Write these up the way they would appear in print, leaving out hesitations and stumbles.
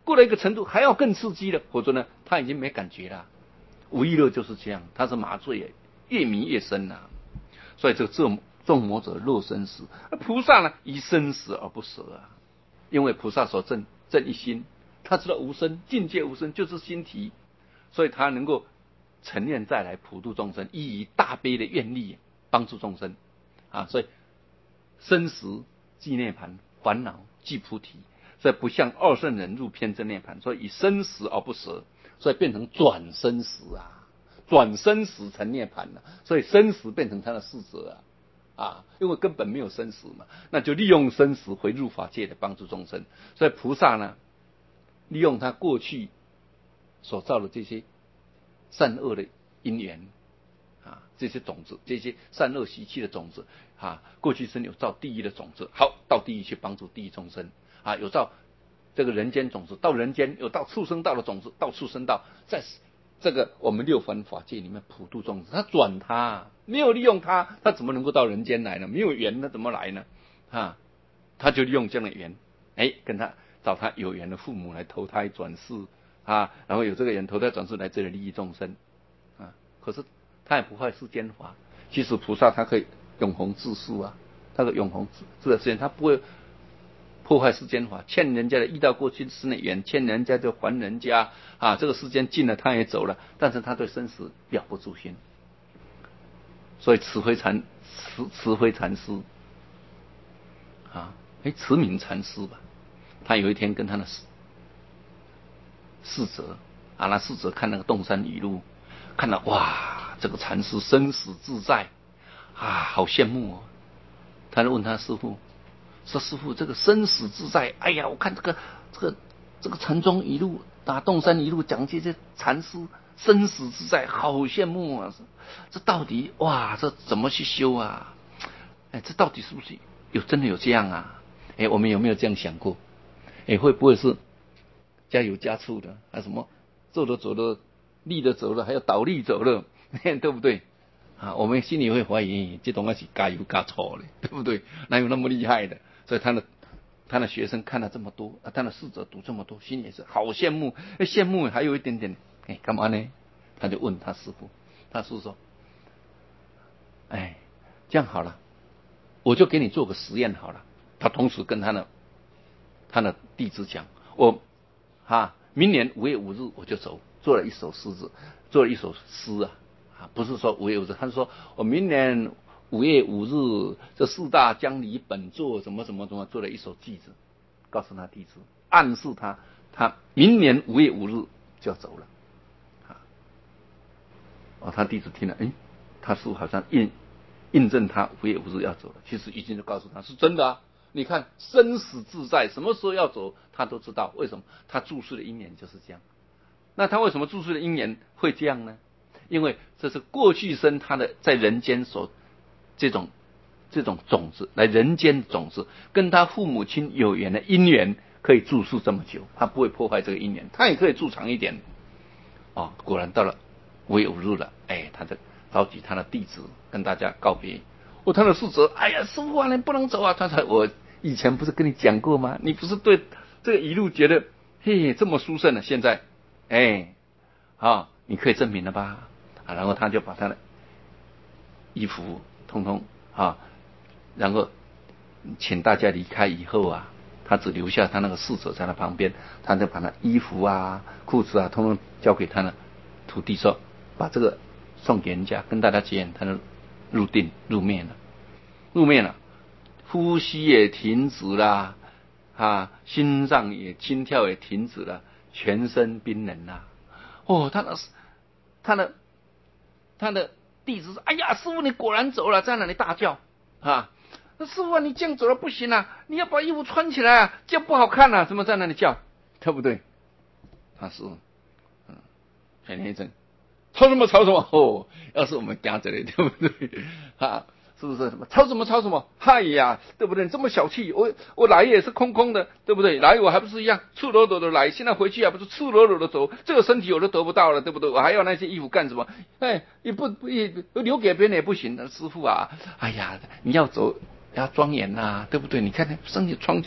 过了一个程度还要更刺激了，否则呢他已经没感觉了。无意乐就是这样，他是麻醉，越迷越深啊。所以这个众魔者乐生死，菩萨呢以生死而不舍啊，因为菩萨所证一心，他知道无生，境界无生就是心体，所以他能够沉念再来普度众生，以大悲的愿力帮助众生啊。所以生死即涅槃，烦恼即菩提，所以不像二圣人入偏真涅槃，所以以生死而不舍，所以变成转生死啊，转生死成涅槃了，所以生死变成他的侍者啊，因为根本没有生死嘛，那就利用生死回入法界的帮助众生。所以菩萨呢，利用他过去所造的这些善恶的因缘啊，这些种子，这些善恶习气的种子啊，过去生有造地狱的种子，好，到地狱去帮助地狱众生啊，有造这个人间种子，到人间；有到畜生道的种子，到畜生道，在这个我们六凡法界里面普度众生。他转他没有利用他，他怎么能够到人间来呢？没有缘，他怎么来呢？啊，他就利用这样的缘，跟他找他有缘的父母来投胎转世啊，然后有这个缘投胎转世来这里利益众生啊。可是他也不坏世间法，其实菩萨他可以永恒自世啊，他的永恒自在世间，他不会破坏世间法，欠人家的遇到过去世的缘，欠人家就还人家啊。这个世间尽了，他也走了，但是他对生死了不住心。所以慈晖禅师啊，慈明禅师吧，他有一天跟他的侍者啊，那侍者看那个洞山语录，看到哇，这个禅师生死自在啊，好羡慕哦。他就问他师父说：“师父，这个生死自在，哎呀，我看这个禅宗一路啊，洞山一路讲这些禅师生死自在，好羡慕啊！这到底哇，这怎么去修啊？这到底是不是真的有这样啊？我们有没有这样想过？会不会是加油加醋的？还什么走的走的，立的走了，还有倒立走了，对不对？啊，我们心里会怀疑，这东西是加油加醋的，对不对？哪有那么厉害的？所以他的学生看了这么多，他的侍者读这么多，心里也是好羡慕，羡慕还有一点点，干嘛呢？他就问他师父，他师父说：“这样好了，我就给你做个实验好了。”他同时跟他的弟子讲：“我明年5月5日我就走。”做了一首诗啊，不是说5月5日，他是说我明年5月5日这四大将离本座怎么做了一首句子，告诉他弟子，暗示他明年5月5日就要走了他弟子听了，他师父好像印证他5月5日要走了，其实已经就告诉他是真的啊。你看生死自在，什么时候要走他都知道，为什么？他注释的因缘就是这样。那他为什么注释的因缘会这样呢？因为这是过去生他的在人间所这种种子，来人间的种子，跟他父母亲有缘的因缘，可以住宿这么久，他不会破坏这个因缘，他也可以住长一点。果然到了5月5日了，他就召集他的弟子跟大家告别。他的侍者，哎呀，师父啊，你不能走啊！我以前不是跟你讲过吗？你不是对这个一路觉得这么殊胜了，现在你可以证明了吧？然后他就把他的衣服通通然后请大家离开以后他只留下他那个侍者在他旁边，他就把他衣服裤子通通交给他的徒弟说，把这个送给人家，跟大家结缘，他就入灭了，呼吸也停止了心脏心跳也停止了，全身冰冷了。他的弟子说：“哎呀，师父你果然走了！”在那里大叫那师父你这样走了不行你要把衣服穿起来这样不好看怎么在那里叫，对不对？他说前天一阵吵什么要是我们家这里，对不对是不是什么吵什么？嗨呀，对不对？这么小气，我来也是空空的，对不对？来我还不是一样赤裸裸的来，现在回去还不是赤裸裸的走？这个身体我都得不到了，对不对？我还要那些衣服干什么？也留给别人也不行师父哎呀，你要走要庄严对不对？你看身体穿起来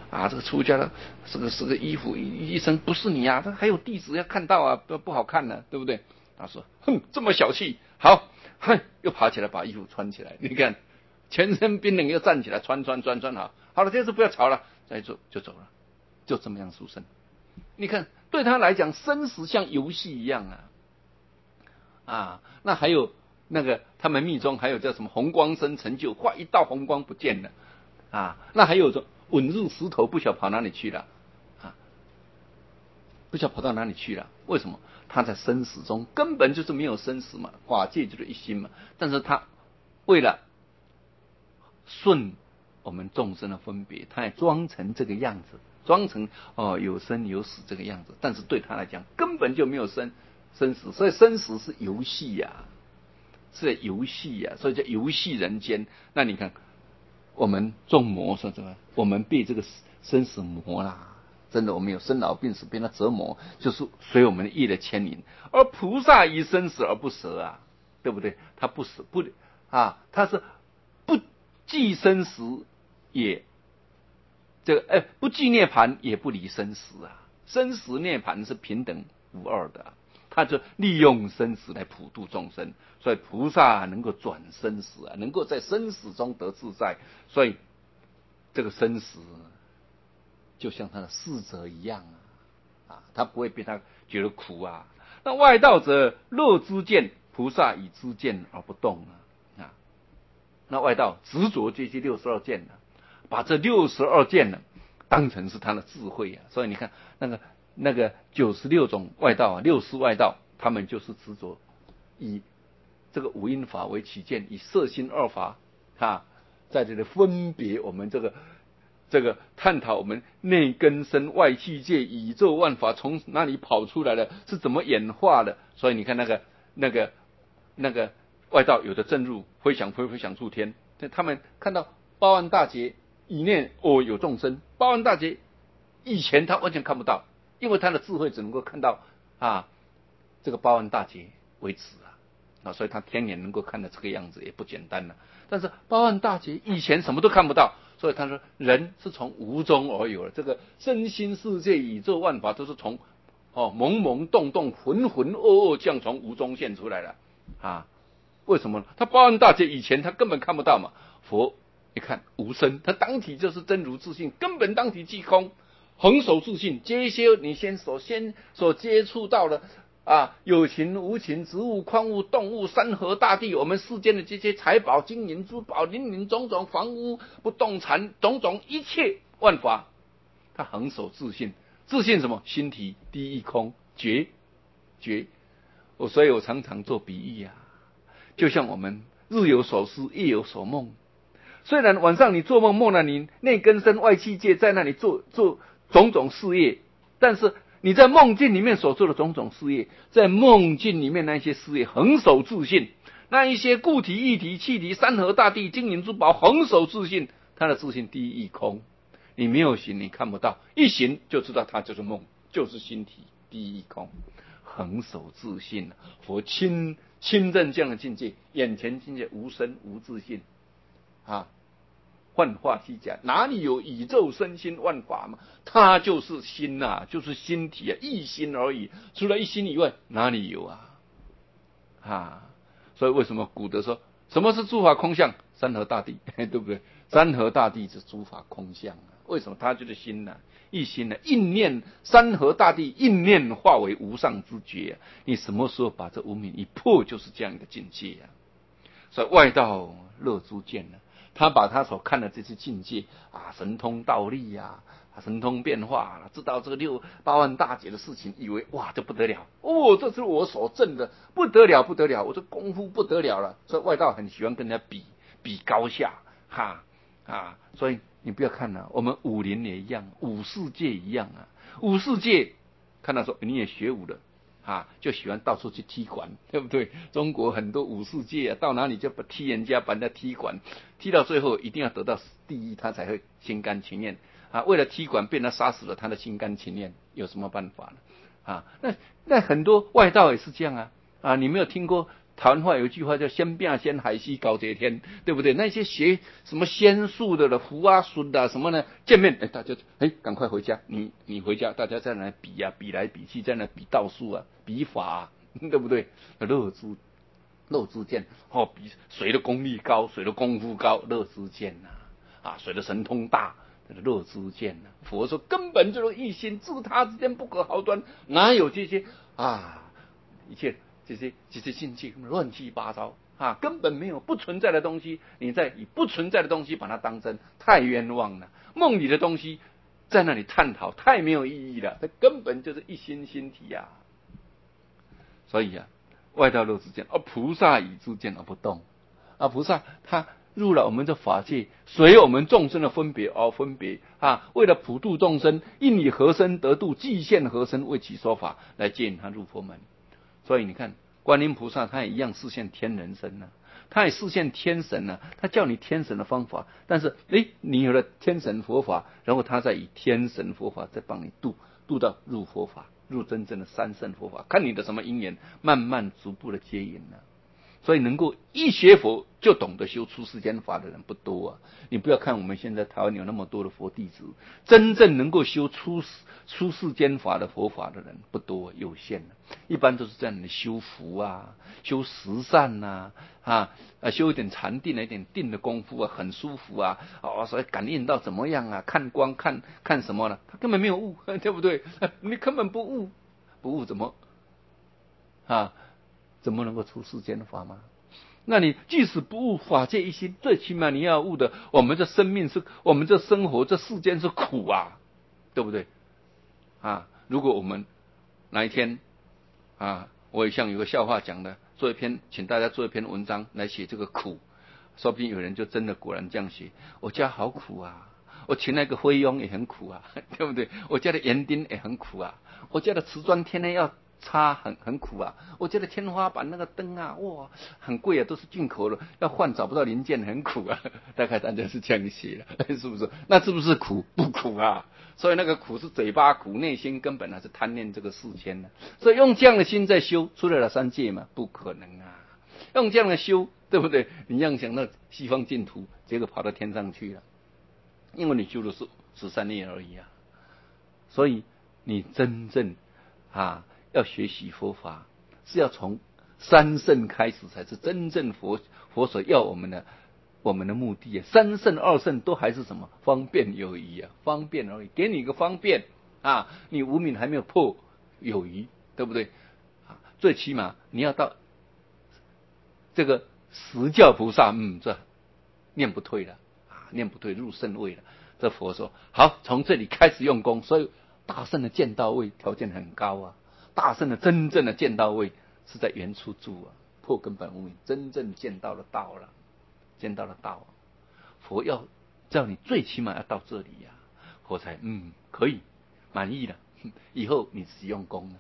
啊，这个出家的这个衣服医生不是你啊，他还有弟子要看到啊，不好看呢，对不对？他说，哼，这么小气，好，哼，又爬起来把衣服穿起来，你看，全身冰冷又站起来穿好，好了，这次不要吵了，再走就走了，就这么样出生。你看，对他来讲，生死像游戏一样啊，那还有那个他们密宗还有叫什么红光生成就，画一道红光不见了啊，那还有稳入石头，不晓跑哪里去了啊，不晓跑到哪里去了，为什么？他在生死中根本就是没有生死嘛，法界就是一心嘛，但是他为了顺我们众生的分别，他也装成这个样子，装成有生有死这个样子，但是对他来讲根本就没有生死，所以生死是游戏呀，是游戏呀，所以叫游戏人间。那你看我们众魔说什么？我们被这个生死磨啦，真的我们有生老病死被他折磨，就是随我们的业的牵引。而菩萨以生死而不舍啊，对不对？他不舍不啊，他是不计生死也不计涅盘也不离生死啊，生死涅盘是平等无二的，他就利用生死来普度众生，所以菩萨能够转生死啊，能够在生死中得自在，所以这个生死就像他的侍者一样他不会被他觉得苦啊。那外道者乐知见，菩萨以知见而不动那外道执着这些62见把这62见当成是他的智慧所以你看那个96种外道64外道，他们就是执着以这个五阴法为起见，以色心二法在这里分别我们这个探讨我们内根身外器界宇宙万法从哪里跑出来的，是怎么演化的。所以你看那个外道有的正入飞翔出天，他们看到八万大劫以内有众生，八万大劫以前他完全看不到，因为他的智慧只能够看到这个八万大劫为止所以他天眼能够看到这个样子也不简单但是八万大劫以前什么都看不到，所以他说人是从无中而有的，这个身心世界宇宙万法都是从懵懵动动浑浑噩噩这样从无中现出来的为什么呢？他八万大劫以前他根本看不到嘛。佛一看无生，他当体就是真如自性，根本当体即空，恒守自性。这些你所接触到的有情无情，植物矿物动物山河大地，我们世间的这些财宝金银珠宝林林种种房屋不动产种种一切万法，他恒守自性。自性什么？心体第一空觉。所以我常常做比喻就像我们日有所思夜有所梦，虽然晚上你做梦了你内根身外器界在那里做种种事业，但是你在梦境里面所做的种种事业，在梦境里面那些事业恒守自性，那一些固体液体气体山河大地金银珠宝恒守自性，他的自性第一空。你没有醒你看不到，一醒就知道它就是梦，就是心体第一空，恒守自性。佛亲证这样的境界，眼前境界无生无自性幻化虚假，哪里有宇宙身心万法嘛？它就是心就是心体一心而已，除了一心以外哪里有所以为什么古德说什么是诸法空相？山河大地对不对？山河大地是诸法空相为什么？它就是心一心应念山河大地，应念化为无上之觉你什么时候把这无明一破，就是这样一个境界所以外道乐诸见他把他所看的这些境界神通道力神通变化知道这个八万大劫的事情，以为哇这不得了这是我所证的，不得了，我这功夫不得了了。所以外道很喜欢跟人家比高下所以你不要看我们武林也一样，武世界一样武世界看到说你也学武的就喜欢到处去踢馆，对不对？中国很多武世界到哪里就踢人家，把人家踢馆，踢到最后一定要得到第一，他才会心甘情愿为了踢馆被他杀死了他的心甘情愿，有什么办法呢那很多外道也是这样你没有听过台湾话有一句话叫先变先海西高这天，对不对？那些学什么仙术的了，符啊术的什么呢？见面大家赶快回家，你回家，大家在那比啊，比来比去，在那比道术啊，比法啊，对不对？乐之见比谁的功力高，谁的功夫高，乐之见谁的神通大，乐之见佛说根本就是一心，自他之间不可毫端，哪有这些一切这些境界乱七八糟根本没有不存在的东西，你在以不存在的东西把它当真，太冤枉了。梦里的东西在那里探讨，太没有意义了，它根本就是一心心体所以外道乐之见，菩萨以之见而不动菩萨他入了我们的法界，随我们众生的分别而分别为了普度众生，应以何身得度，即现何身为其说法，来接引他入佛门。所以你看观音菩萨他也一样示现天人身他也示现天神他教你天神的方法，但是你有了天神佛法，然后他再以天神佛法再帮你度到入佛法，入真正的三圣佛法，看你的什么因缘，慢慢逐步的接引所以能够一学佛就懂得修出世间法的人不多你不要看我们现在台湾有那么多的佛弟子，真正能够修出世间法的佛法的人不多，有限一般都是在那里修福修十善修一点禅定一点定的功夫很舒服所以感应到怎么样看光看什么呢？他根本没有悟对不对？你根本不悟怎么能够出世间法吗？那你即使不悟法界一心，最起码你要悟的，我们这生命是我们这生活这世间是苦对不对如果我们哪一天我也像有个笑话讲的，请大家做一篇文章来写这个苦，说不定有人就真的果然这样写，我家好苦我请那个菲佣也很苦对不对？我家的园丁也很苦我家的瓷砖天天要擦很苦我家的天花板那个灯哇很贵都是进口的，要换找不到零件很苦大概大家是这样写的是不是？那是不是苦？不苦所以那个苦是嘴巴苦，内心根本还是贪恋这个世间所以用这样的心在修，出得了三界吗？不可能用这样的修，对不对？你要想到西方净土，结果跑到天上去了，因为你修的是13年而已所以你真正要学习佛法，是要从三圣开始，才是真正佛所要我们的目的三圣二圣都还是什么？方便有余方便而已，给你一个方便你无明还没有破有余，对不对最起码你要到这个十教菩萨这念不退了念不退入圣位了。这佛说好，从这里开始用功，所以大圣的见道位条件很高大圣的真正的见道位是在原处住破根本无明，真正见到了道了，见到了道佛要叫你最起码要到这里佛才可以满意了，以后你自己用功了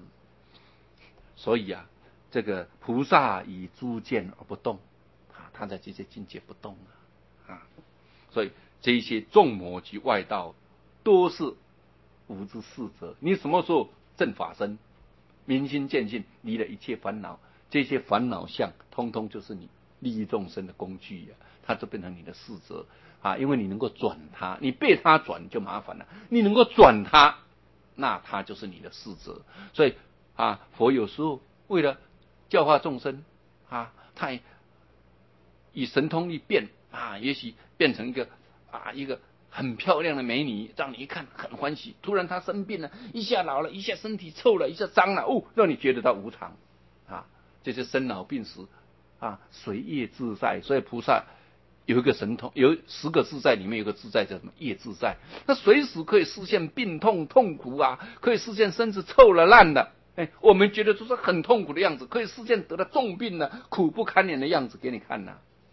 所以这个菩萨以诸见而不动他在这些境界不动所以这一些众魔及外道都是无之事者。你什么时候正法身，明心见性，离了一切烦恼，这些烦恼相通通就是你利益众生的工具它就变成你的事者因为你能够转它，你被它转就麻烦了，你能够转它，那它就是你的事者。所以佛有时候为了教化众生他以神通力变也许变成一个很漂亮的美女，让你一看很欢喜。突然她生病了，一下老了，一下身体臭了，一下脏了让你觉得她无常这些生老病死随业自在。所以菩萨有一个神通，有10个自在，里面有个自在叫什么？业自在。那随时可以实现病痛痛苦可以实现身子臭了烂了我们觉得就是很痛苦的样子，可以实现得了重病苦不堪言的样子给你看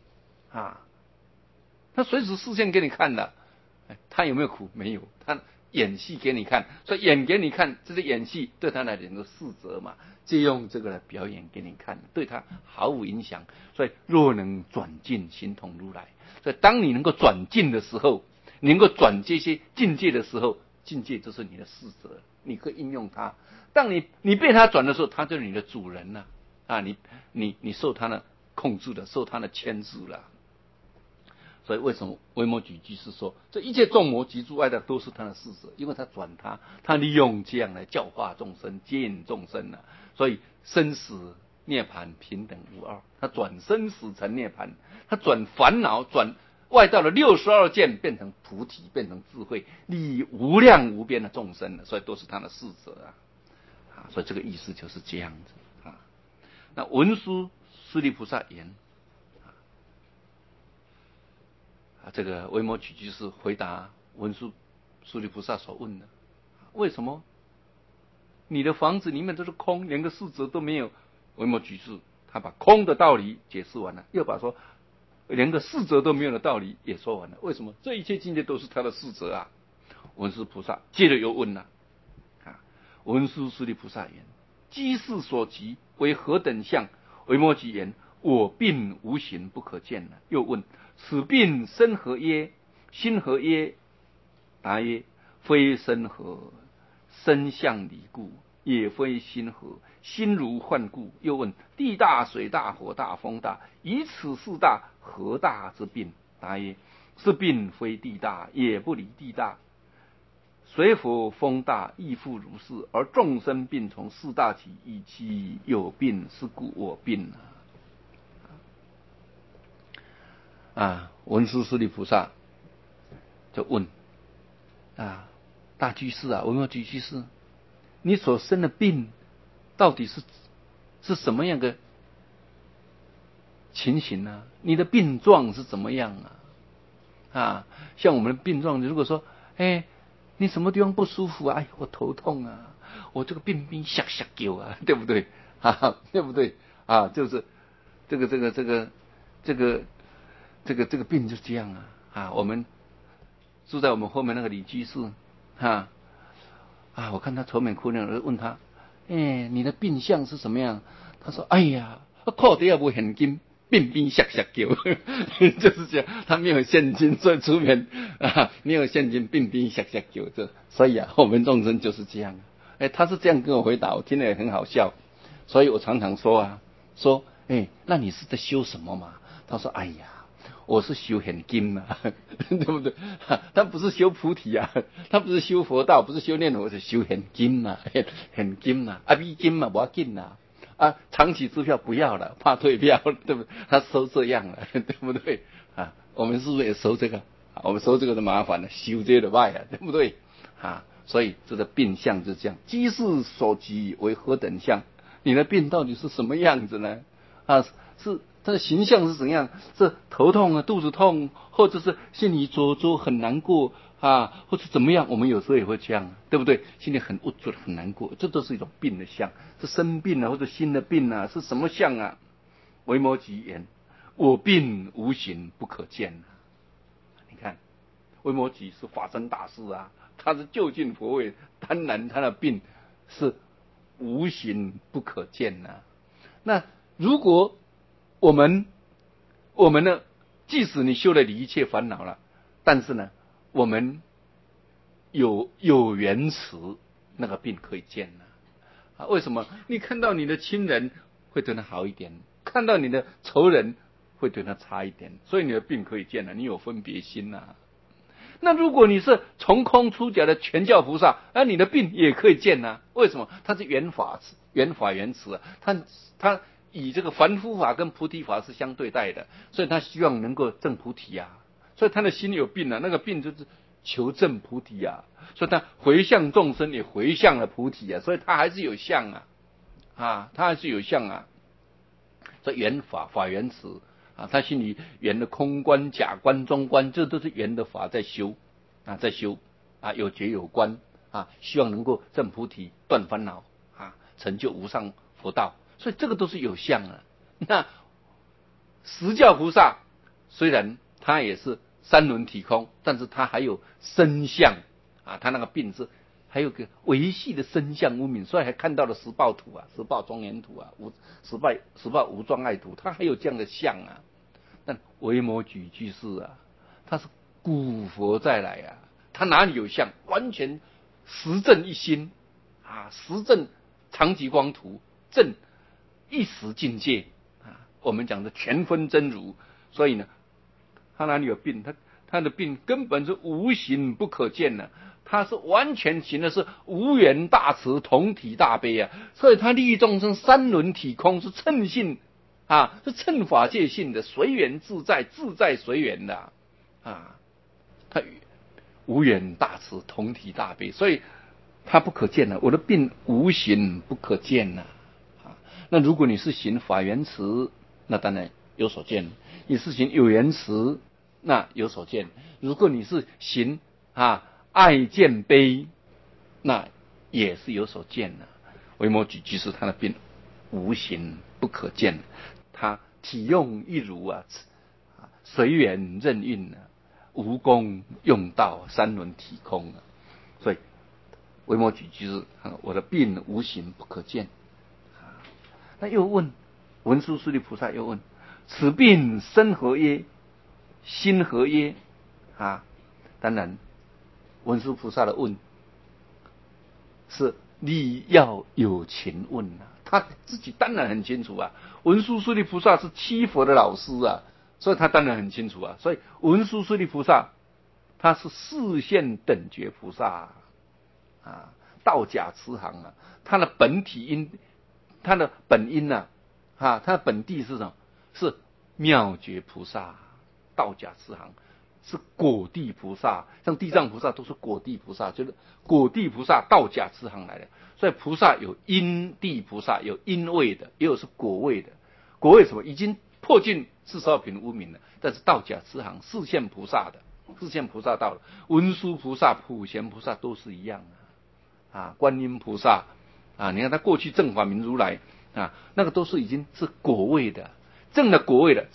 他随时示现给你看的他有没有苦？没有，他演戏给你看，所以演给你看，这是演戏，对他来讲是事者嘛，借用这个来表演给你看，对他毫无影响。所以若能转境，形同如来。所以当你能够转境的时候，你能够转这些境界的时候，境界就是你的事者，你可以应用它。当你被他转的时候，他就是你的主人啊，你受他的控制了，受他的牵制了。所以为什么维摩诘居士说，这一切众魔及诸外道都是他的侍者？因为他转他利用这样来教化众生，接引众生啊。所以生死涅槃平等无二，他转生死成涅槃，他转烦恼转外道的62见变成菩提，变成智慧，利益无量无边的众生了。所以都是他的侍者啊。所以这个意思就是这样子啊。那文殊师利菩萨言。这个维摩诘居士回答文殊师利菩萨所问的：为什么你的房子里面都是空，连个侍者都没有？维摩诘士他把空的道理解释完了，又把说连个侍者都没有的道理也说完了。为什么？这一切境界都是他的侍者啊！文殊菩萨接着又问了：文殊师利菩萨言：机事所及为何等相？维摩诘言：我病无形不可见。又问：此病身何耶？心何耶？答曰：非身何，身相离故，也非心何，心如幻故。又问：地大水大火大风大，以此四大，何大之病？答曰：是病非地大，也不离地大。水火风大亦复如是，而众生病从四大起，以其有病，是故我病文殊师利菩萨就问大居士维摩诘居士，你所生的病到底是什么样的情形呢？你的病状是怎么样像我们的病状，如果说你什么地方不舒服啊？我头痛啊，我这个病吓吓叫啊，对不对对不对就是这个病就这样我们住在我们后面那个李居士我看他愁眉苦脸，我问他你的病相是什么样？他说哎呀，靠底下无现金，病吓吓叫就是这样，他没有现金，所以出面没有现金，病吓吓叫。所以我们众生就是这样他是这样跟我回答，我听了也很好笑。所以我常常说那你是在修什么嘛？他说哎呀，我是修现金对不对？他不是修菩提他不是修佛道，不是修念佛，是修现金现金美金不要紧长期支票不要了，怕退票，对不对？他收这样了，对不对我们是不是也收这个？我们收这个就麻烦了，修这个就坏了，对不对所以这个病相就是这样。机事所及为何等相？你的病到底是什么样子呢？是他的形象是怎样？是头痛肚子痛，或者是心里灼灼很难过或者怎么样？我们有时候也会这样，对不对？心里很无助很难过，这都是一种病的相，是生病或者心的病是什么相维摩诘言：我病无形不可见你看，维摩诘是法身大师他是究竟佛位，当然他的病是无形不可见那如果我们呢，即使你修了离一切烦恼了，但是呢，我们有缘慈，那个病可以见为什么？你看到你的亲人会对他好一点，看到你的仇人会对他差一点，所以你的病可以见你有分别心那如果你是从空出家的全教菩萨，你的病也可以见为什么？他是缘法缘慈他以这个凡夫法跟菩提法是相对待的，所以他希望能够证菩提所以他的心有病那个病就是求证菩提所以他回向众生也回向了菩提所以他还是有相他还是有相所以缘法缘慈他心里缘的空观假观中观，这都是缘的法在修在修有觉有观希望能够证菩提断烦恼成就无上佛道，所以这个都是有相那实教菩萨虽然他也是三轮体空，但是他还有身相他那个病是还有个维系的身相无明，所以还看到了十报图十报庄严图十报无障碍图，他还有这样的相但维摩诘居士他是古佛再来他哪里有相？完全实证一心实证长吉光图，证一时境界啊，我们讲的全分真如。所以呢，他哪里有病？他的病根本是无形不可见的，他是完全行的是无缘大慈，同体大悲啊。所以他利益众生，三轮体空，是称性啊，是称法界性的，随缘自在，自在随缘的啊。他无缘大慈，同体大悲，所以他不可见了。我的病无形不可见了啊。那如果你是行法缘慈，那当然有所见；你是行有缘慈，那有所见。如果你是行爱见悲，那也是有所见的。维摩诘居士他的病无形不可见，他体用一如啊，随缘任运啊，无功用道，三轮体空啊。所以维摩诘居士我的病无形不可见。那又问文殊师利菩萨又问：此病身何耶？心何耶？当然文殊菩萨的问是力要有情问啊，他自己当然很清楚啊。文殊师利菩萨是七佛的老师啊，所以他当然很清楚啊。所以文殊师利菩萨他是四现等觉菩萨道假慈航啊，他的本体因，他的本因他的本地是什么？是妙觉菩萨，道假慈航是果地菩萨，像地藏菩萨都是果地菩萨，就是果地菩萨道假慈航来的。所以菩萨有因地菩萨，有因位的，也有是果位的。果位什么？已经破尽42品污名了，但是道假慈航四现菩萨的，四现菩萨到了，文殊菩萨、普贤菩萨都是一样观音菩萨你看他过去正法明如来那个都是已经是果位的，正的果位的，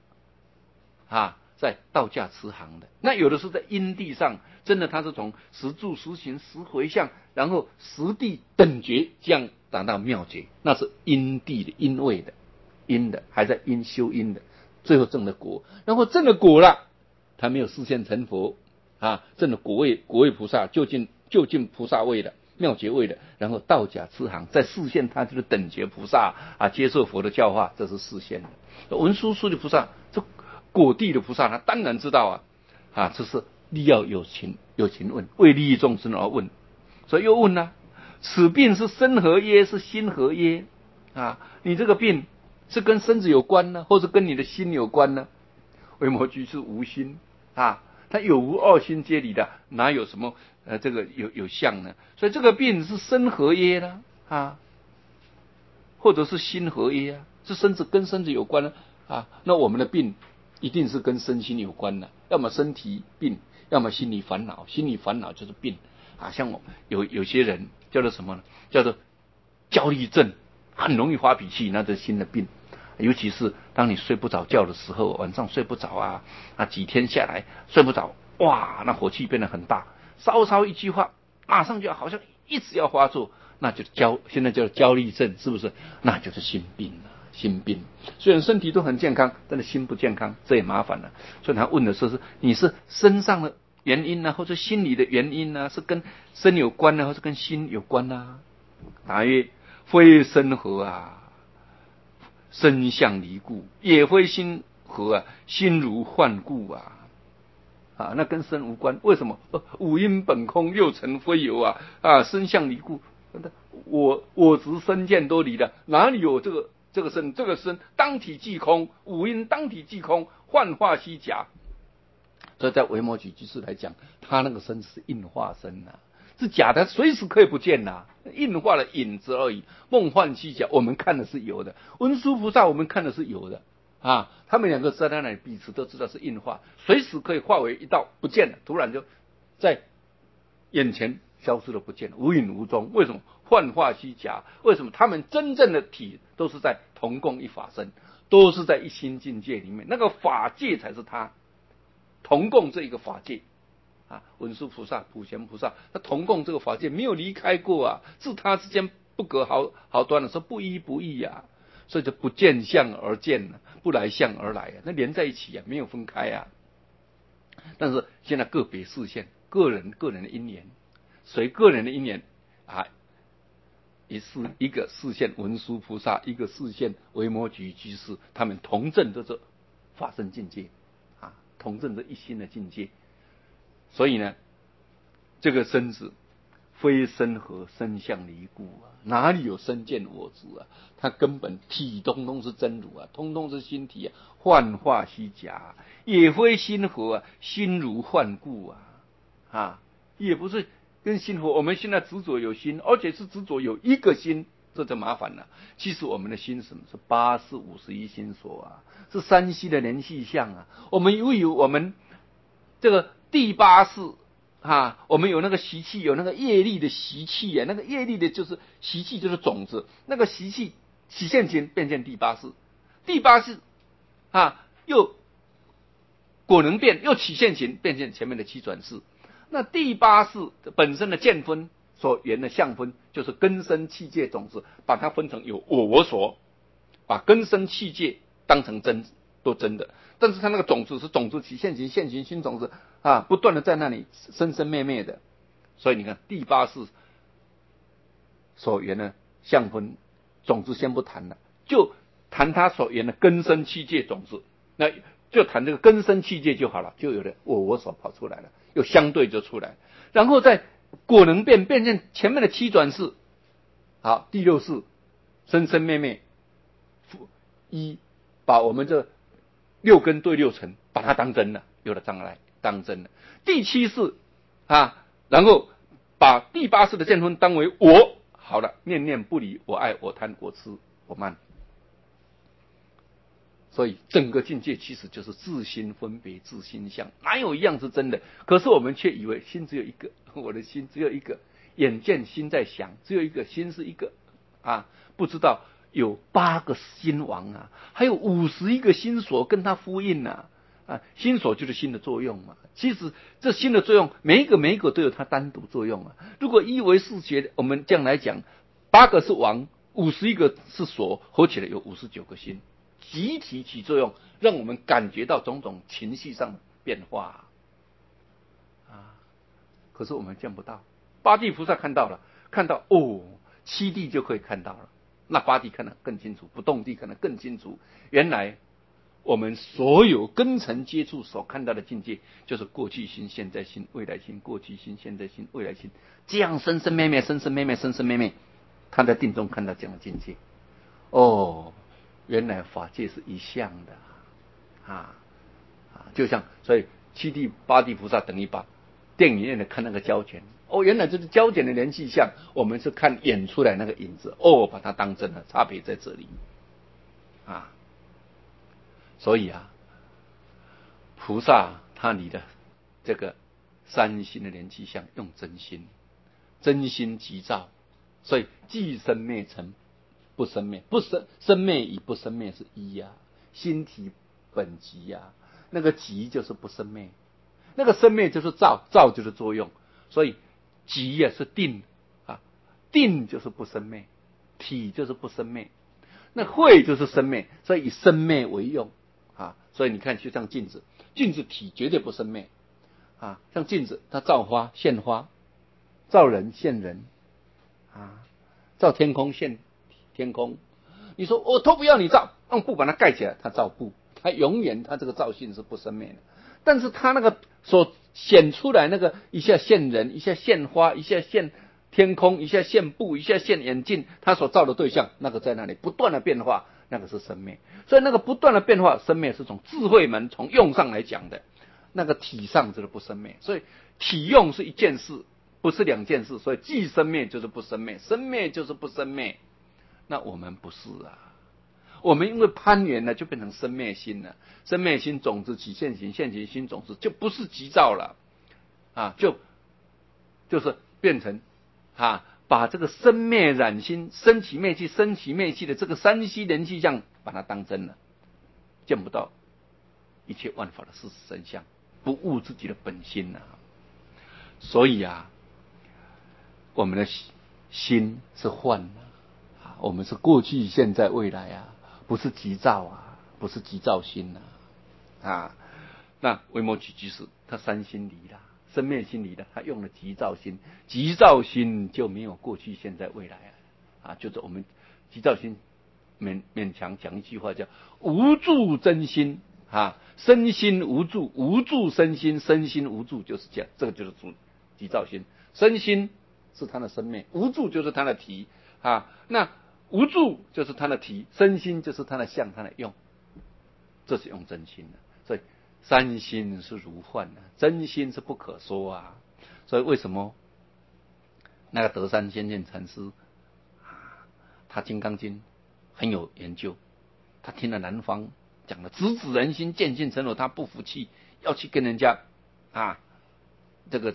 在道驾慈航的。那有的是在因地上，真的他是从十住、十行、十回向，然后十地等觉这样达到妙觉，那是因地的因位的，因的还在因修因的，最后证的果。然后证的果了，他没有示现成佛证的果位菩萨，就近菩萨位的妙觉位的，然后道假慈航在示现他就是等觉菩萨接受佛的教化，这是示现的。文殊师利菩萨这果地的菩萨，他当然知道这是利要有情问，为利益众生而问，所以又问此病是身何耶？是心何耶？你这个病是跟身子有关呢，或是跟你的心有关呢？维摩诘是无心他有无二心皆离的，哪有什么这个有相呢？所以这个病是身何耶呢？或者是心何耶是身子跟身子有关呢那我们的病一定是跟身心有关的，要么身体病，要么心理烦恼，心理烦恼就是病像有些人叫做什么呢？叫做焦虑症，很容易发脾气，那是心的病。尤其是当你睡不着觉的时候，晚上睡不着几天下来睡不着，哇，那火气变得很大，稍一句话，马上就好像一直要发作，那就现在叫焦虑症，是不是？那就是心病了。心病，虽然身体都很健康，但是心不健康，这也麻烦了。所以他问的是你是身上的原因或者心理的原因是跟身有关或者跟心有关答曰：非身合身相离故，也非心合心如幻故那跟身无关。为什么？五阴本空，六尘非有身相离故。我执身见都离了，哪里有这个身？这个身当体即空，五阴当体即空，幻化虚假。所以在维摩诘居士来讲，他那个身是印化身是假的，随时可以不见印化的影子而已，梦幻虚假。我们看的是有的，文殊菩萨我们看的是有的他们两个在那里彼此都知道是印化，随时可以化为一道不见了，突然就在眼前消失了不见了，无影无踪。为什么？幻化虚假。为什么？他们真正的体都是在同共一法身，都是在一心境界里面，那个法界才是他同共这一个法界文殊菩萨、普贤菩萨，他同共这个法界没有离开过自他之间不隔毫端的，说不依不异所以就不见相而见不来相而来那连在一起没有分开但是现在个别示现，个人的因缘，随个人的因缘一个示现文殊菩萨，一个示现维摩诘居士，他们同证这法身境界啊，同证这一心的境界。所以呢，这个身子非身合，身相离故啊，哪里有身见我执啊？它根本体通通是真如啊，通通是心体啊，幻化虚假，也非心合啊，心如幻故啊，也不是跟心合。我们现在执着有心，而且是执着有一个心，这就麻烦了。其实我们的心什么是八识51心所啊，是三系的联系相啊。我们由于我们这个第八识我们有那个习气，有那个业力的习气啊，那个业力的就是习气，就是种子，那个习气起现前变现第八识，第八识又果能变，又起现前变现前面的七转识。那第八识本身的见分所缘的相分，就是根生器界种子，把它分成有我所，把根生器界当成真，都真的。但是它那个种子是种子起现行，现行新种子不断的在那里生生灭灭的。所以你看第八识所缘的相分种子先不谈了，就谈它所缘的根生器界种子，那就谈这个根生器界就好了，就有了我所跑出来了，又相对就出来，然后在果能变现前面的七转识，好，第六识生生灭灭，把我们这六根对六尘把它当真了，有了障碍当真了。第七识然后把第八识的见分当为我，好了，念念不离，我爱我贪我痴我慢。所以整个境界其实就是自心分别自心相，哪有一样是真的？可是我们却以为心只有一个，我的心只有一个，眼见心在想，只有一个心是一个不知道有8个心王还有51个心所跟它呼应心所就是心的作用嘛。其实这心的作用，每一个都有它单独作用如果依唯识学，我们这样来讲，8个是王，51个是所，合起来有59个心，集体起作用，让我们感觉到种种情绪上的变化可是我们见不到，八地菩萨看到了，看到七地就可以看到了，那八地看得更清楚，不动地看得更清楚。原来我们所有根尘接触所看到的境界，就是过去心、现在心、未来心，过去心、现在心、未来心，这样生生灭灭，生生灭灭，生生灭灭，他在定中看到这样的境界。原来法界是一相的就像所以七地八地菩萨等于把电影院的看那个胶卷，原来就是胶卷的联系相，我们是看演出来那个影子，把它当真了，差别在这里所以菩萨他离的这个三心的联系相用真心，真心即照，所以即生灭成不生灭，生灭与不生灭是一心体本即那个即就是不生灭，那个生灭就是照，照就是作用，所以即是定定就是不生灭，体就是不生灭，那慧就是生灭，所以以生灭为用所以你看就像镜子，镜子体绝对不生灭像镜子它照花现花，照人现人照天空现天空。你说我都不要你照，用布把它盖起来，它照布，它永远它这个照性是不生灭的。但是它那个所显出来那个一下现人，一下现花，一下现天空，一下现布，一下现眼镜，它所照的对象那个在那里不断的变化，那个是生灭。所以那个不断的变化生灭是从智慧门从用上来讲的，那个体上就是不生灭。所以体用是一件事，不是两件事，所以既生灭就是不生灭，生灭就是不生灭。那我们不是我们因为攀缘呢，就变成生灭心了。生灭心种子起现行，现行心种子就不是急躁了就是变成把这个生灭染心、生起灭气、生起灭气的这个三息人气相，把它当真了，见不到一切万法的事实真相，不悟自己的本心所以我们的心是幻我们是过去、现在、未来不是急躁不是急躁心那维摩诘居士他三心离了，生灭心离了，他用了急躁心，急躁心就没有过去、现在、未来啊，就是我们急躁心勉强讲一句话叫无助真心啊，身心无助，无助身心，身心无助，就是这样，这个就是急躁心。身心是他的生灭，无助就是他的体啊，那无助就是他的体，身心就是他的相，他的用，这是用真心的。所以三心是如幻的，真心是不可说啊。所以为什么那个德山先见禅师他《金刚经》很有研究，他听了南方讲的直指人心，见性成佛，他不服气，要去跟人家啊，这个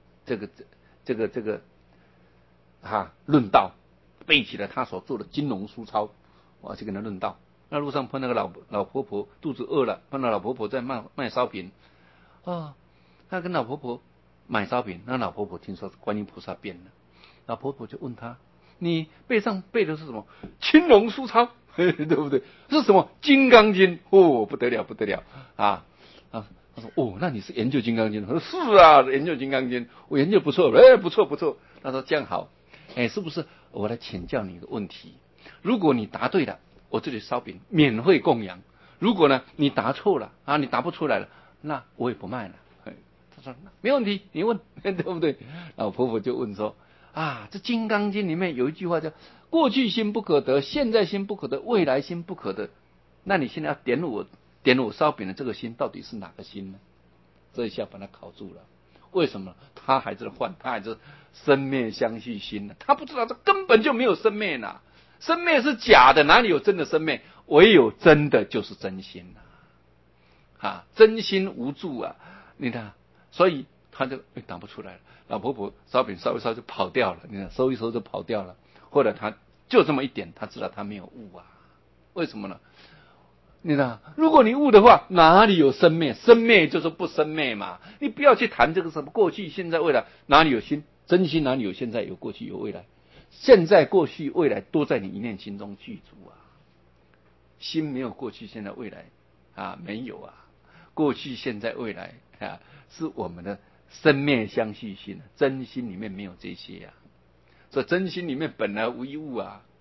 论道，背起了他所做的金龙书抄，我要去跟他论道。那路上碰那个老婆婆肚子饿了，碰到老婆婆在卖烧饼，他跟老婆婆买烧饼，那老婆婆听说观音菩萨变了，老婆婆就问他：“你背上背的是什么？青龙书抄，对不对？是什么？金刚经？哦，不得了，不得了啊！”他说：“哦，那你是研究金刚经？”他说：“是啊，研究金刚经，我研究不错，不错不错。”他说：“这样好，是不是？我来请教你一个问题，如果你答对了，我这里烧饼免费供养；如果呢你答错了啊，你答不出来了，那我也不卖了。”他说：“没问题，你问，对不对？”然后婆婆就问说：“这金刚经里面有一句话叫‘过去心不可得，现在心不可得，未来心不可得’，那你现在要点我烧饼的这个心到底是哪个心呢？”这一下把他考住了。为什么？他还是幻，他还是生灭相续心呢？他不知道这根本就没有生灭呢，生灭是假的，哪里有真的生灭？唯有真的就是真心真心无助啊！你看，所以他就打不出来了。老婆婆烧饼烧一烧就跑掉了，你看收一收就跑掉了。或者他就这么一点，他知道他没有悟啊？为什么呢？你看，如果你悟的话，哪里有生灭？生灭就是不生灭嘛。你不要去谈这个什么过去、现在、未来，哪里有心？真心哪里有现在？有过去，有未来。现在、过去、未来都在你一念心中具足啊。心没有过去、现在、未来没有啊。过去、现在、未来是我们的生灭相续心，真心里面没有这些啊。所以真心里面本来无一物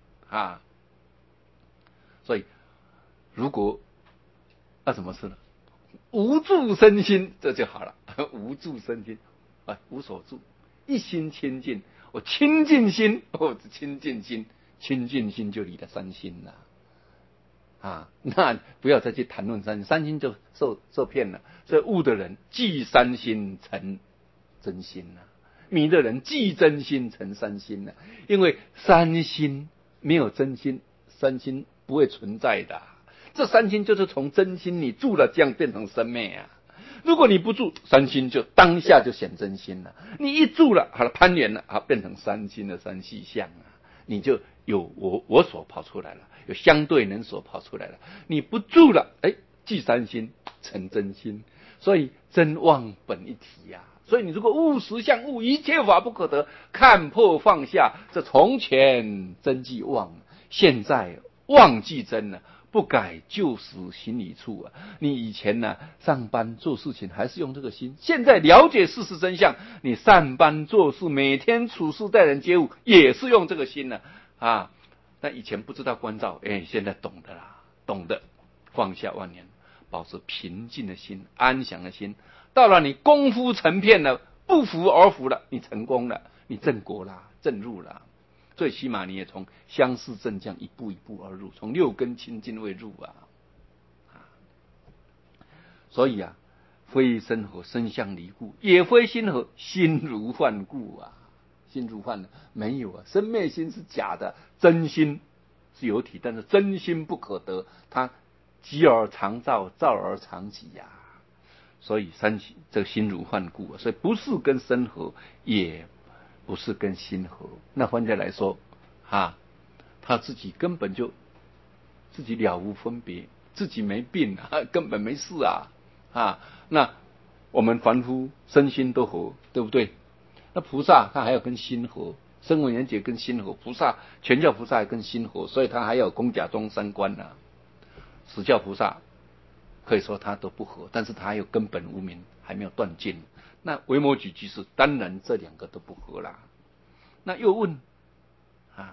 所以如果怎么吃呢？无住身心，这就好了。无住身心无所住，一心清净。我清净心，清净心，清净心就离了三心了那不要再去谈论三心，三心就受骗了。所以悟的人即三心成真心了，迷的人即真心成三心了。因为三心没有真心，三心不会存在的。这三心就是从真心你住了，这样变成生灭啊。如果你不住，三心就当下就显真心了。你一住了，好了，攀缘了变成三心的三细相你就有我所跑出来了，有相对人所跑出来了。你不住了，即三心成真心。所以真妄本一体所以你如果悟实相，悟一切法不可得，看破放下，这从前真即妄，现在妄即真了。不改就死行理处你以前上班做事情还是用这个心，现在了解事实真相，你上班做事，每天处事待人接物，也是用这个心但以前不知道关照，现在懂得啦，懂得放下万年，保持平静的心，安详的心。到了你功夫成片了，不服而服了，你成功了，你正果了，正入了。最起码你也从相似正降一步一步而入，从六根清净位入所以非身合身相离故，也非心合心如幻故心如幻没有生灭心是假的，真心是有体，但是真心不可得，它极而常照，照而常寂所以这个心如幻故所以不是跟身合，也不是跟心合。那换句来说他自己根本就自己了无分别，自己没病根本没事那我们凡夫身心都合，对不对？那菩萨他还要跟心合，声闻缘觉跟心合，菩萨全教菩萨还跟心合，所以他还有空假中三观实教菩萨可以说他都不合，但是他还有根本无明还没有断尽。那维摩诘居士当然这两个都不合啦。那又问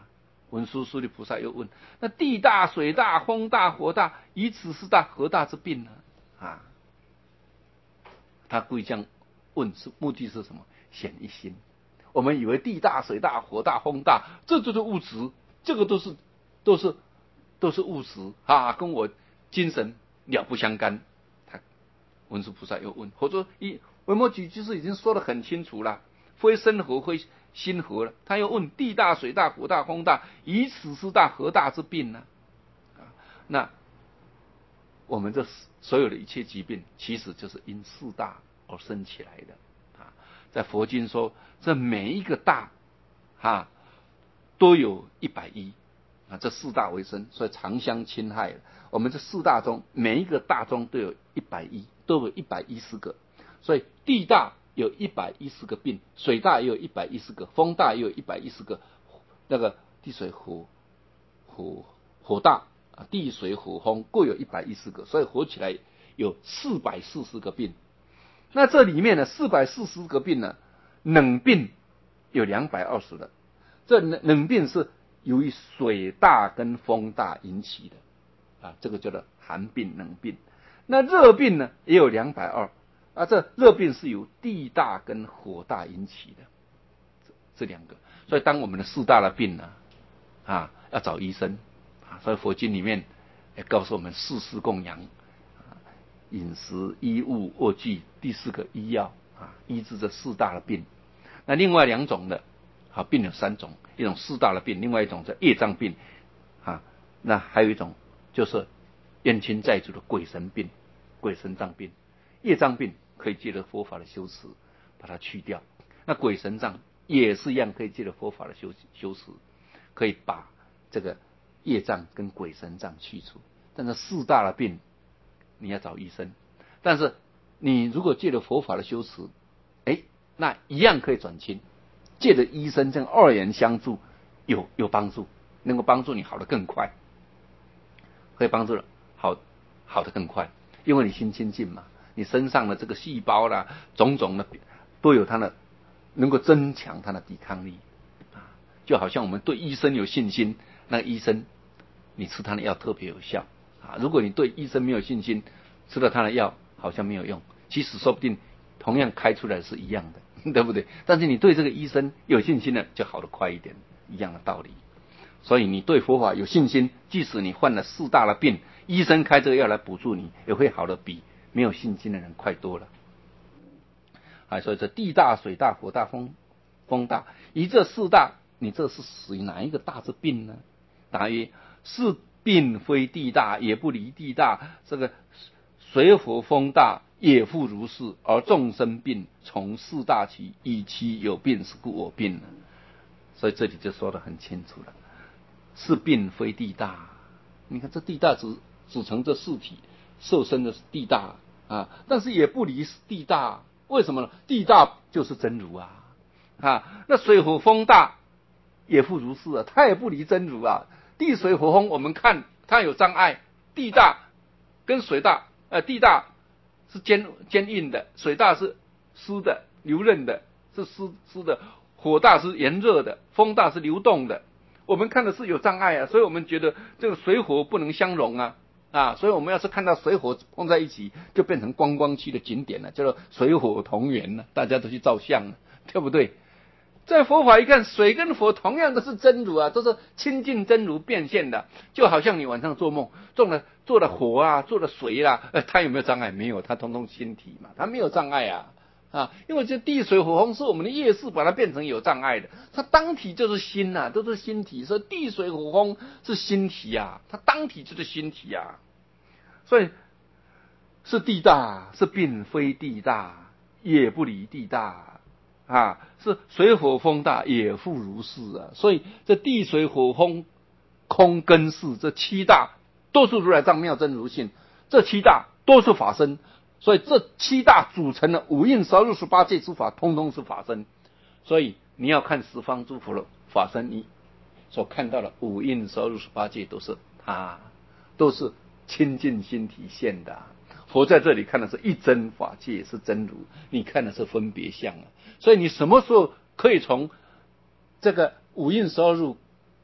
文殊师利菩萨又问：那地大、水大、风大、火大，以此四大何大之病呢？啊，他故意这样问，是目的是什么？显一心。我们以为地大、水大、火大、风大，这就是物质，这个都是物质啊，跟我精神了不相干。他文殊菩萨又问，或者维摩诘居士已经说得很清楚了，非身合，非心合了。他又问：地大、水大、火大、风大，以此四大何大之病呢？那我们这所有的一切疾病，其实就是因四大而生起来的啊。在佛经说，这每一个大啊都有110啊，这四大为生，所以常相侵害。我们这四大中，每一个大中都有110，都有110个。所以地大有110个病，水大也有110个，风大也有110个，那个地水火大啊，地水火风各有110个，所以合起来有440个病。那这里面呢，440个病呢，冷病有220的，这冷病是由于水大跟风大引起的啊，这个叫做寒病、冷病。那热病呢也有220啊，这热病是由地大跟火大引起的，这两个。所以当我们的四大的病呢啊，要找医生啊，所以佛经里面也告诉我们四事供养。饮食、衣物、卧具，第4个医药啊，医治这四大的病。那另外2种的啊病有3种，一种四大的病，另外一种叫业障病啊。那还有一种就是冤亲债主的鬼神病、鬼神障病。业障病可以借着佛法的修持把它去掉，那鬼神障也是一样，可以借着佛法的修持，可以把这个业障跟鬼神障去除。但是四大的病，你要找医生，但是你如果借着佛法的修持，那一样可以转轻。借着医生这样2人相助，有帮助，能够帮助你好得更快，可以帮助好得更快，因为你心清净嘛，你身上的这个细胞啦，种种的都有它的能够增强它的抵抗力啊，就好像我们对医生有信心，那个医生你吃他的药特别有效啊。如果你对医生没有信心，吃了他的药好像没有用，其实说不定同样开出来是一样的，对不对？但是你对这个医生有信心了，就好得快一点，一样的道理。所以你对佛法有信心，即使你患了四大的病，医生开这个药来补助你，也会好得比没有信心的人快多了。所以这地大、水大、火大、风大，以这四大，你这是属于哪一个大之病呢？答曰：是病非地大，也不离地大。这个水火风大也复如是，而众生病从四大起，以其有病，是故我病了。所以这里就说得很清楚了，是病非地大。你看这地大只成这四体，受身的是地大啊，但是也不离地大。为什么呢？地大就是真如啊，那水火风大也复如是啊，它也不离真如啊。地水火风我们看它有障碍，地大跟水大，地大是坚硬的，水大是湿的流润的，是湿的，火大是炎热的，风大是流动的。我们看的是有障碍啊，所以我们觉得这个水火不能相容啊，所以我们要是看到水火碰在一起，就变成观光区的景点了，叫做水火同源了，大家都去照相了，对不对？在佛法一看，水跟火同样都是真如啊，都是清净真如变现的，就好像你晚上做梦做了火啊，做了水啦，它有没有障碍？没有，它通通心体嘛，它没有障碍啊，因为这地水火风是我们的业识把它变成有障碍的，它当体就是心啊，都是心体，所以地水火风是心体啊，它当体就是心体啊，所以是地大，是病非地大，也不离地大是水火风大，也复如是啊。所以这地水火风空根识这七大都是如来藏妙真如性，这七大都是法身。所以这七大组成了五蕴12入18界诸法，通通是法身。所以你要看十方诸佛的法身，你所看到的五蕴12入18界都是它，都是清净心体现的佛在这里看的是一真法界，是真如，你看的是分别相所以你什么时候可以从这个五蕴12入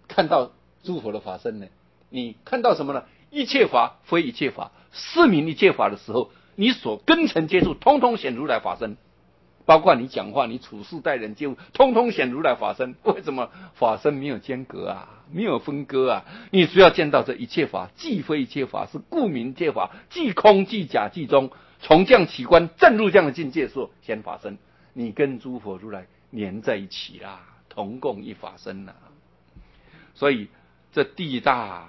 看到诸佛的法身呢？你看到什么呢？一切法非一切法，是名一切法的时候，你所根尘接触，通通显如来法身。包括你讲话、你处事待人接物，通通显如来法身。为什么？法身没有间隔啊，没有分割啊。你只要见到这一切法，既非一切法，是故名一切法，既空既假既中，从这样起观，正入这样的境界说显法身，你跟诸佛如来连在一起啦，同共一法身啦。所以这地大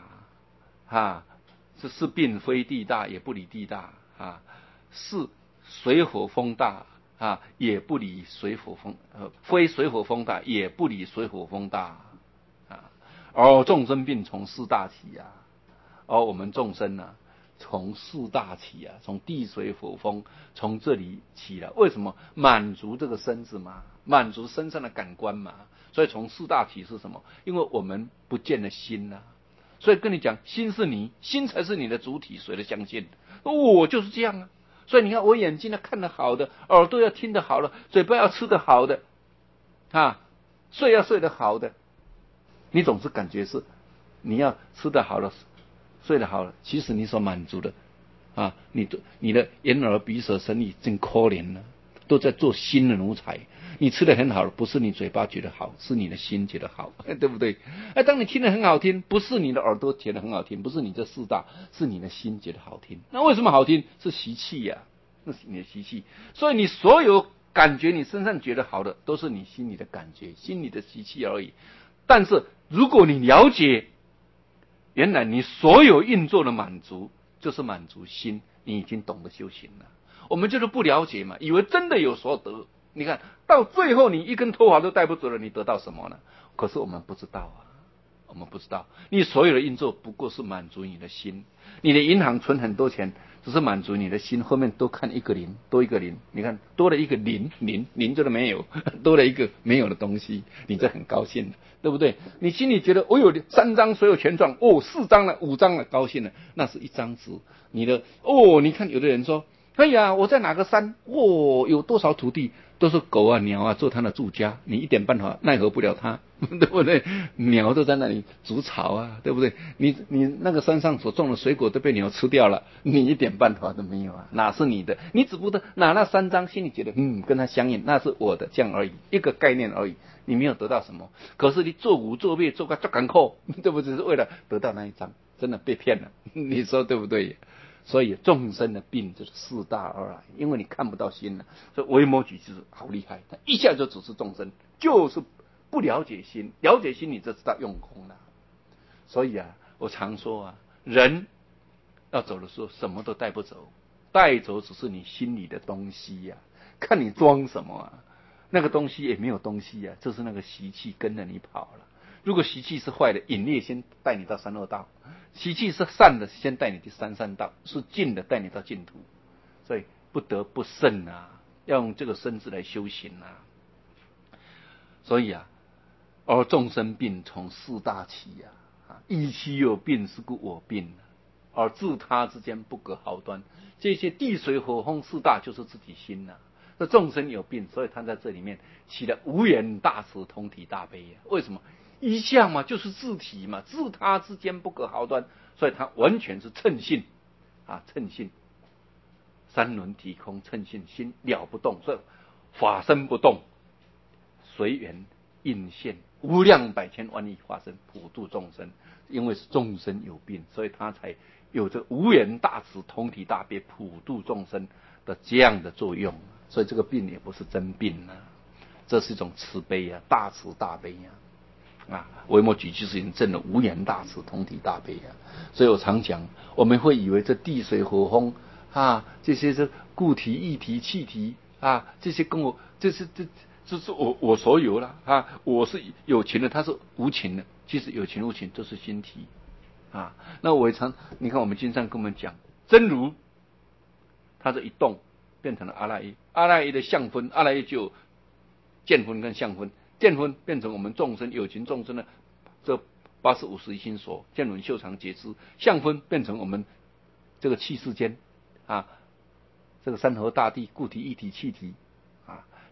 是并非地大，也不离地大是水火风大也不离水火风非水火风大，也不离水火风大而众生并从四大起而我们众生从四大起从地水火风从这里起了。为什么？满足这个身子嘛，满足身上的感官嘛。所以从四大起是什么？因为我们不见了心所以跟你讲，心是你，心才是你的主体，谁都相信。我就是这样所以你看，我眼睛要看得好的，耳朵要听得好的，嘴巴要吃得好的睡要睡得好的。你总是感觉是你要吃得好了，睡得好了，其实你所满足的你的眼耳鼻舌身意真可怜了，都在做心的奴才。你吃得很好了，不是你嘴巴觉得好，是你的心觉得好，对不对？当你听得很好听，不是你的耳朵觉得很好听，不是你这四大，是你的心觉得好听。那为什么好听？是习气那是你的习气。所以你所有感觉你身上觉得好的，都是你心里的感觉，心里的习气而已。但是如果你了解，原来你所有运作的满足就是满足心，你已经懂得修行了。我们就是不了解嘛，以为真的有所得。你看到最后你一根头发都带不走了，你得到什么呢？可是我们不知道我们不知道，你所有的运作不过是满足你的心。你的银行存很多钱，只是满足你的心，后面多看一个零，多一个零，你看多了一个零，零就是没有，多了一个没有的东西，你就很高兴了，对不对？你心里觉得我有3张所有权状，4张了，5张了，高兴了，那是一张纸。你的你看有的人说，哎呀，我在哪个山，有多少土地，都是狗鸟做它的住家，你一点办法奈何不了它，对不对？鸟都在那里筑巢对不对？你那个山上所种的水果都被鸟吃掉了，你一点办法都没有哪是你的？你只不过拿那3张，心里觉得跟它相应，那是我的，这样而已，一个概念而已，你没有得到什么。可是你做五做灭做个做干扣，对不对？是为了得到那一张，真的被骗了，你说对不对？所以众生的病就是四大而来，因为你看不到心了。所以维摩诘就是好厉害，他一下就指示众生，就是不了解心，了解心你就知道用空了。所以我常说人要走的时候什么都带不走，带走只是你心里的东西看你装什么那个东西也没有东西这是那个习气跟着你跑了。如果习气是坏的，引力先带你到三恶道；习气是善的，先带你去三善道；是净的，带你到净土。所以不得不慎要用这个身子来修行所以而众生病从四大起依其有病，是故我病而自他之间不可毫端。这些地水火风四大就是自己心这众生有病，所以他在这里面起了无缘大慈，同体大悲为什么？一相嘛，就是自体嘛，自他之间不可毫端，所以他完全是称性称性，三轮体空，称性，心了不动，所以法身不动，随缘应现，无量百千万亿化身普度众生。因为是众生有病，所以他才有着无缘大慈，同体大悲，普度众生的这样的作用。所以这个病也不是真病这是一种慈悲大慈大悲维摩诘就是已经证了无缘大慈，同体大悲所以我常讲，我们会以为这地水火风这些是固体、液体、气体这些跟我这是我所有了我是有情的，他是无情的。其实有情无情都是心体那我你看我们经上跟我们讲，真如它这一动变成了阿赖耶，阿赖耶的相分，阿赖耶就有见分跟相分，见分变成我们众生有情众生的这80、50一心所，见闻嗅尝觉知；相分变成我们这个气世间这个山河大地、固体、液体、气体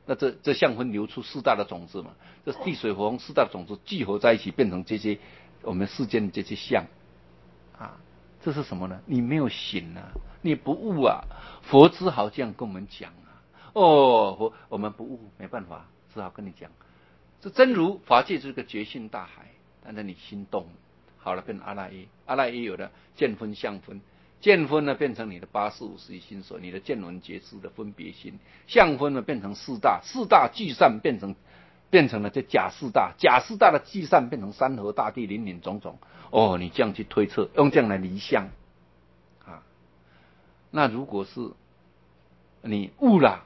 那这相分流出四大的种子嘛，这地水火风四大的种子聚合在一起，变成这些我们世间的这些相啊，这是什么呢？你没有醒啊，你不悟啊。佛只好这样跟我们讲啊。我们不悟，没办法，只好跟你讲，这真如法界就是个觉性大海，但是你心动好了，变成阿赖耶，阿赖耶有了见分相分。见分呢变成你的八识五识一心所，你的见闻觉知的分别心；相分呢变成四大，四大聚散变成了这假四大，假四大的聚散变成山河大地林林种种。你这样去推测，用这样来离相啊。那如果是你悟了，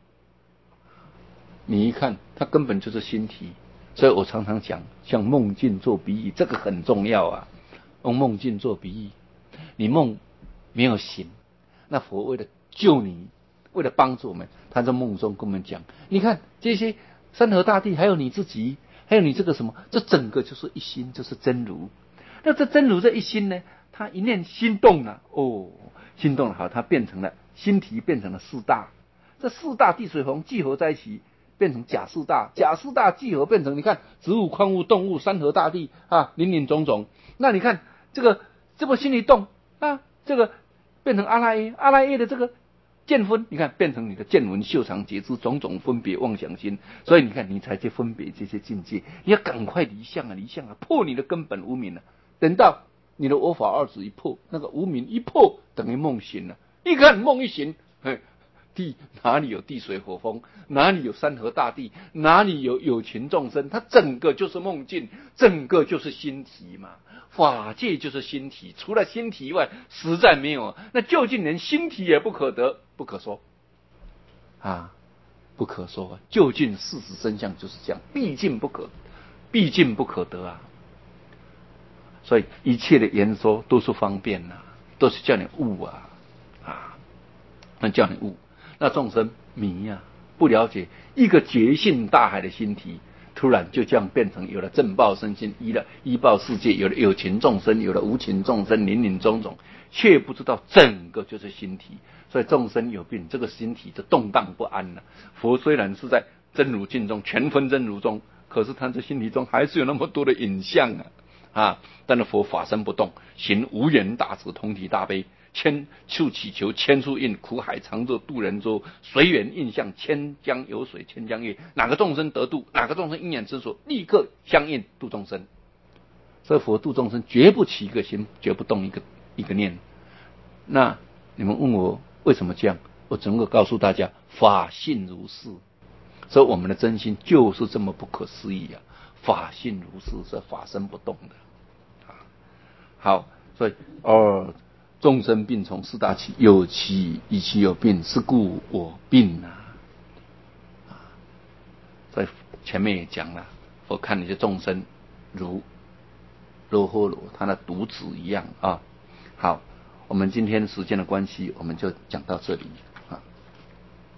你一看它根本就是心体，所以我常常讲，像梦境做比喻，这个很重要啊。用梦境做比喻，你梦没有醒，那佛为了救你，为了帮助我们，他在梦中跟我们讲，你看这些山河大地，还有你自己，还有你这个什么，这整个就是一心，就是真如。那这真如这一心呢，他一念心动了，心动了，好，它变成了心体，变成了四大，这四大地水火风聚合在一起，变成假四大，假四大聚合变成，你看植物、矿物、动物、山河大地啊，林林种种。那你看这么心里动啊，这个变成阿赖耶，阿赖耶的这个见分，你看变成你的见闻嗅尝觉知种种分别妄想心，所以你看你才去分别这些境界，你要赶快离相啊，离相啊，破你的根本无明啊。等到你的我法二执一破，那个无明一破，等于梦醒了。一看梦一醒，哪里有地水火风，哪里有山河大地，哪里有情众生，它整个就是梦境，整个就是心体嘛。法界就是心体，除了心体以外，实在没有。那究竟连心体也不可得，不可说啊，不可说。究竟事实真相就是这样，毕竟不可得啊。所以一切的言说都是方便啊，都是叫你悟啊，那叫你悟。那众生迷啊，不了解一个觉性大海的心体，突然就这样变成有了正报身心，依报世界，有了有情众生，有了无情众生，林林种种，却不知道整个就是心体。所以众生有病，这个心体就动荡不安了。佛虽然是在真如境中，全分真如中，可是他这心体中还是有那么多的影像但是佛法身不动，行无缘大慈，同体大悲，千处祈求千处应，苦海常作渡人舟，随缘应象，千江有水千江月，哪个众生得度，哪个众生因缘之所，立刻相应度众生。所以佛度众生绝不起一个心，绝不动一个念。那你们问我为什么这样，我只能够告诉大家，法性如是。所以我们的真心就是这么不可思议啊！法性如是，是法身不动的。好，所以众生病从四大起，有其一其有病，是故我病所以前面也讲了，我看那些众生如罗诃罗他的独子一样啊。好，我们今天时间的关系，我们就讲到这里。